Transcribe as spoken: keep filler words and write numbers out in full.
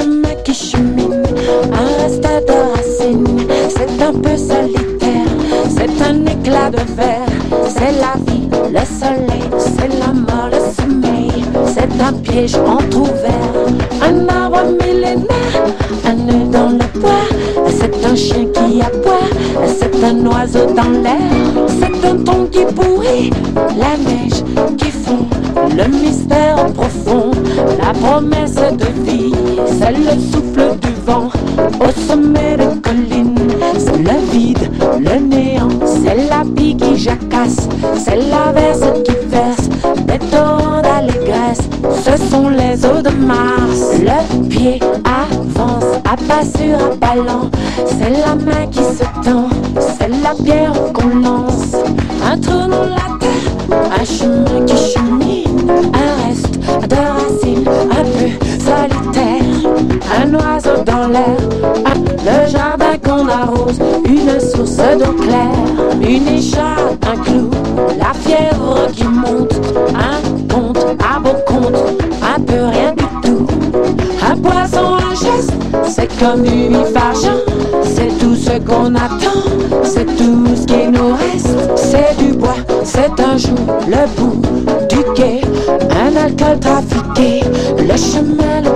chemin qui chemine, un reste de racines. C'est un peu solitaire, c'est un éclat de verre. C'est la vie, le soleil, c'est la mort, le sommeil. C'est un piège entrouvert, un arbre millénaire, un nœud dans le bois. C'est un chien qui aboie, c'est un oiseau dans l'air. C'est un ton qui pourrit, la neige qui fond, le mystère profond, la promesse de vie. C'est le souffle du vent au sommet des collines. C'est le vide, le néant, c'est la bille qui jacasse. C'est l'averse qui verse des torrents d'allégresse. Ce sont les eaux de Mars. Le pied avance à pas sûr, à pas lent. C'est la main qui se tend, c'est la pierre qu'on lance. Un trou dans la terre, un chemin qui chemine, un reste de racines un peu solitaire. Un oiseau dans l'air, ah, le jardin qu'on arrose, une source d'eau claire, une écharpe, un clou, la fièvre qui monte, un conte à bon compte, un peu rien du tout. Un poisson, un geste, c'est comme une argent. C'est tout ce qu'on attend, c'est tout ce qui nous reste. C'est du bois, c'est un jour, le bout du quai, un alcool trafiqué, le chemin, le